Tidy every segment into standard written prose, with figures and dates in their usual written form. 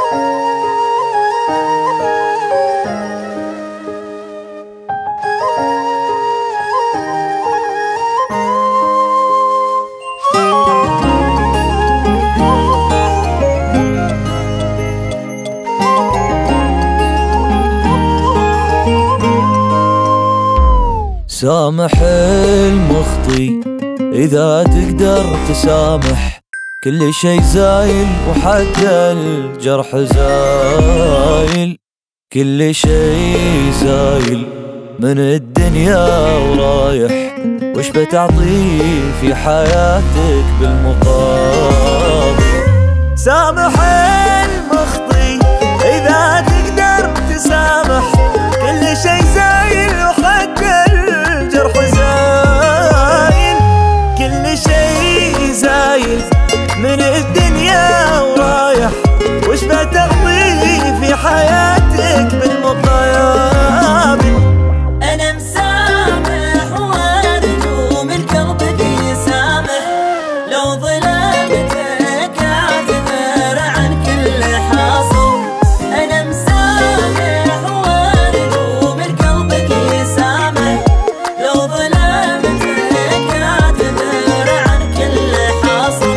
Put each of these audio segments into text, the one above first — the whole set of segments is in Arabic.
سامح المخطي إذا تقدر تسامح، كل شي زايل وحتى الجرح زايل، كل شي زايل من الدنيا ورايح، وش بتعطي في حياتك بالمقابل؟ سامح المخطي إذا تقدر تسامح، كل شي زايل وحتى الجرح زايل، كل شي زايل من الدنيا ورايح، وش بتقضي في حياتك بالمقابل؟ أنا مسامح وأرجو من قلبك يسامح، لو ظلمتك أعتذر عن كل حاصل. أنا مسامح وأرجو من قلبك يسامح، لو ظلمتك أعتذر عن كل حاصل.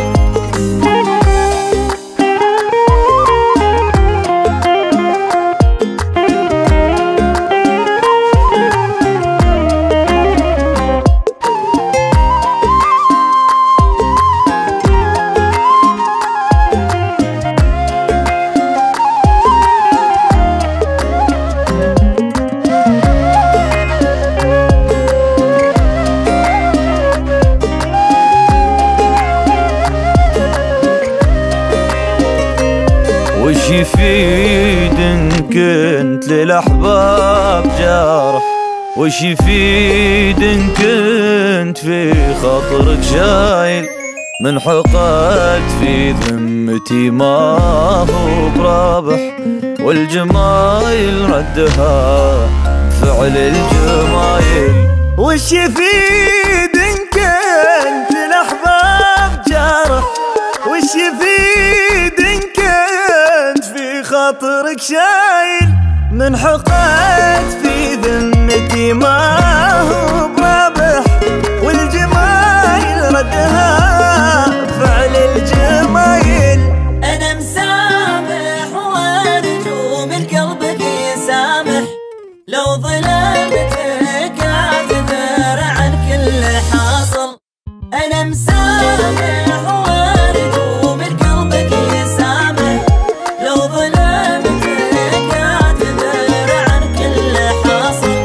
وش يفيد إن كنت للأحباب جارح؟ وش يفيد إن كنت في خاطرك شايل؟ من حقد في ذمتي ما هو برابح، والجمايل ردها فعل الجمايل. وش يفيد إن كنت للأحباب جارح؟ وش يفيد إن كنت في خاطرك شايل؟ من حقد في ذمتي ما هو برابح، والجمايل ردها فعل الجمايل. أنا مسامح وأرجو من قلبك يسامح، لو ظلمتك أعتذر عن كل حاصل. أنا مسامح وأرجو من قلبك يسامح، لو ظلمتك أعتذر عن كل حاصل.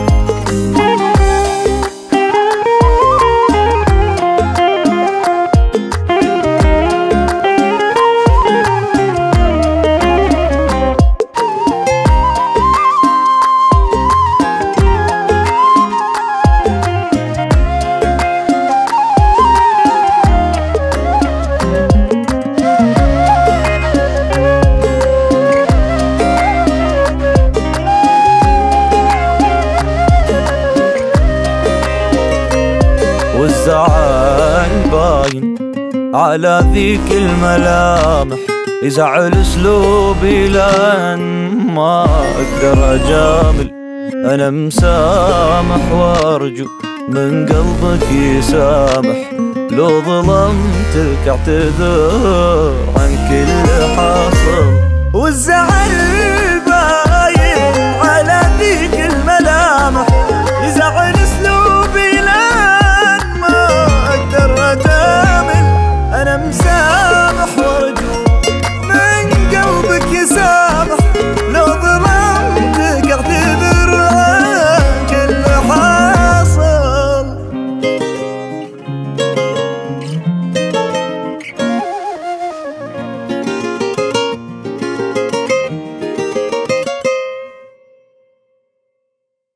والزعل باين على ذيك الملامح، يزعل اسلوبي لان ما اقدر اجامل. انا مسامح وارجو من قلبك يسامح، لو ظلمتك اعتذر عن كل حاصل.